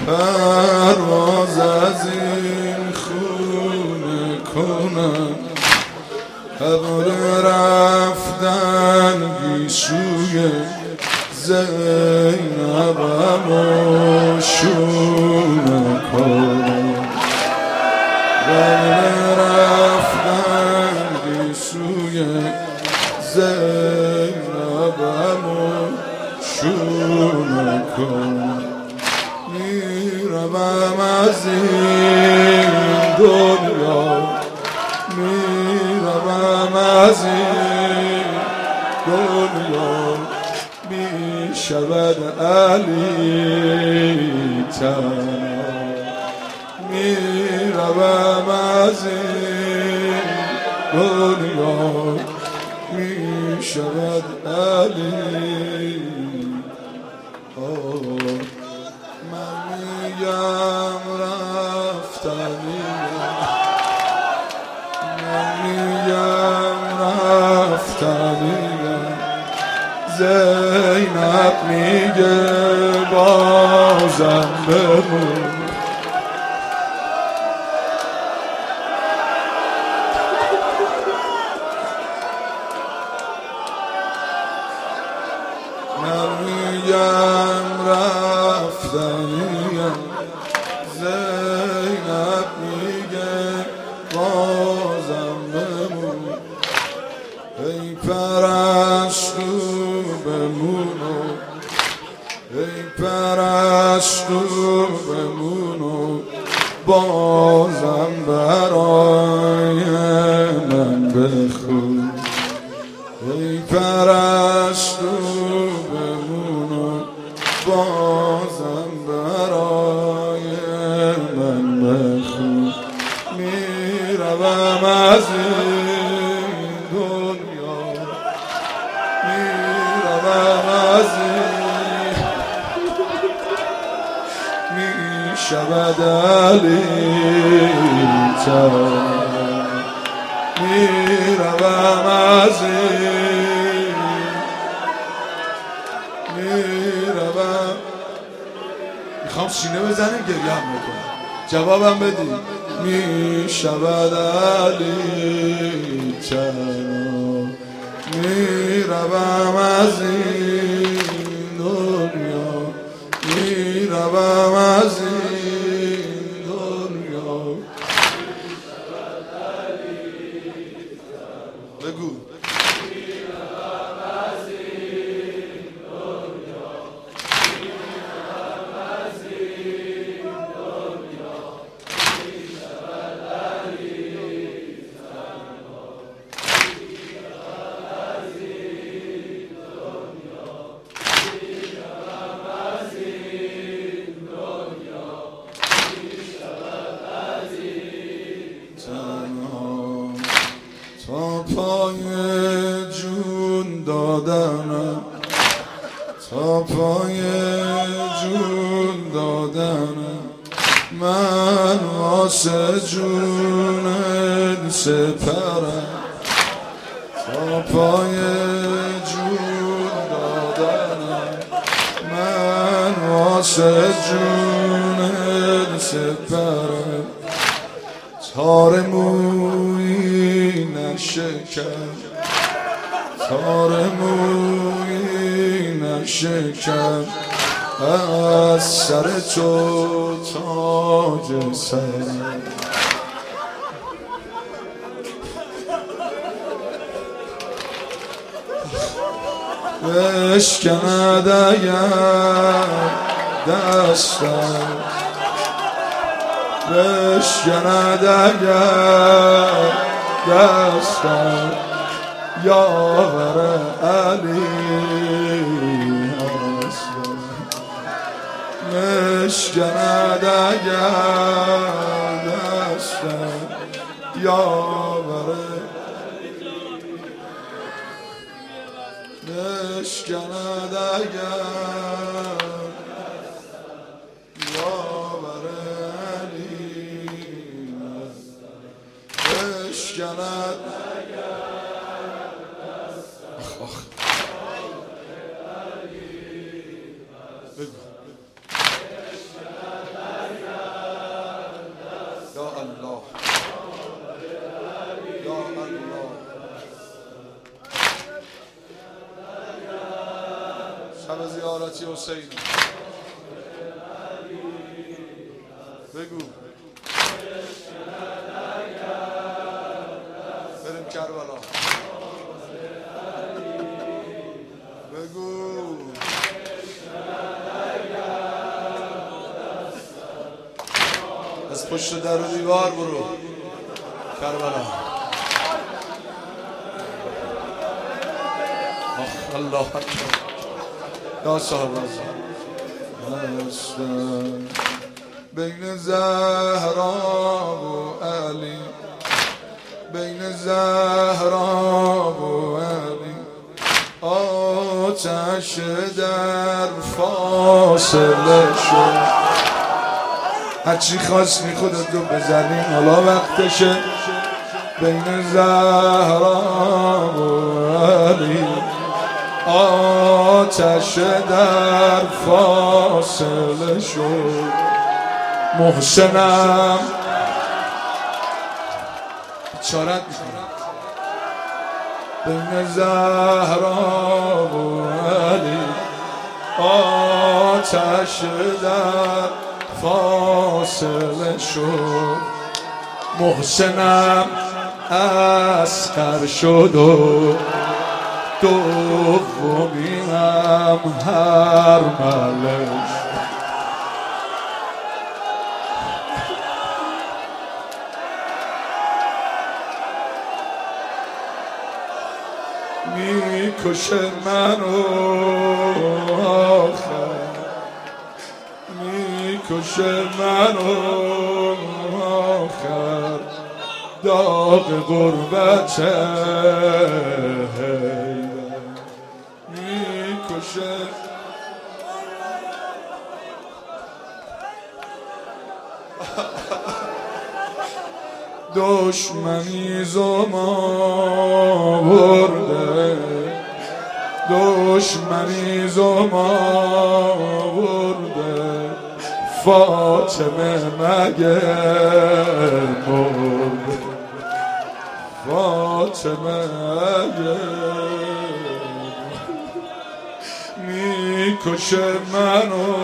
پرواز از این خونه کنم، ابر رفتن گیسوی زینبم و شونه کنم، ابر رفتن گیسوی زینبم و شونه کنم. میروم از این دنیا، میروم از این دنیا، می شود علی تنها. میروم از این دنیا، می شود علی. من میگم رفتنیه، من میگم رفتنیه، زینب میگه بازم بمون. من میگم رفتنیم، زینب میگه بازم بمون. ای پرستو بمونو، ای پرستو بمونو، بازم برای من بخون. ای پرستو بمونو، بازم برای من بخون. میروم از این دنیا، میروم از این، میشود علی تنها. میروم از این، میروم. میخوام سینه بزنیم گریه هم بکنم، جوابم بدی. میشود علی تنها. میروم از این دنیا، میروم از این دنیا. بگو. تا پای جون دادنم، تا پای جون دادنم، من واسه جون سپرم. تا پای جون دادنم، من واسه جون سپرم. تار مویی نشکن، تار مویی نشکن، از سر تو تاج سرم. بشکند اگر دستم، بشکند اگر دستم، یاور علی هستم. بشکند اگر دستم، یاور بشکند اگر یاور علی بشکند. بگو. حضرت حسین بگو بریم کربلا بگو از پشت در و دیوار برو کربلا الله اکبر یا صاحب بین زهرا و علی بین زهرا و علی آتش در فاصله شد هرچی خواستی خودتو بزنی حالا وقتشه بین زهرا و علی آتش در فاصله شد محسنم چارت میکنم بین زهرا و علی آتش در فاصله شد محسنم اسخر شد و دومی هم هر ملش میکشه منو آخر میکشه منو آخر داغ غربت میکشه دشمنی زم آورده دشمنی زم آورده فاطمه مگه مرده فاطمه مگه میکشه منو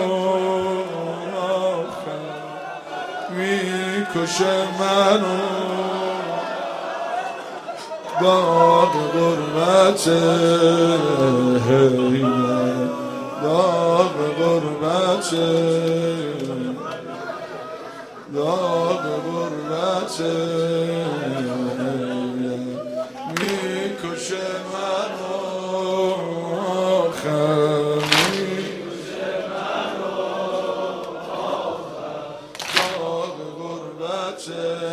میکشه منو داغ غربت داغ غربت داغ غربت میکشه منو آخر میکشه منو آخر داغ غربت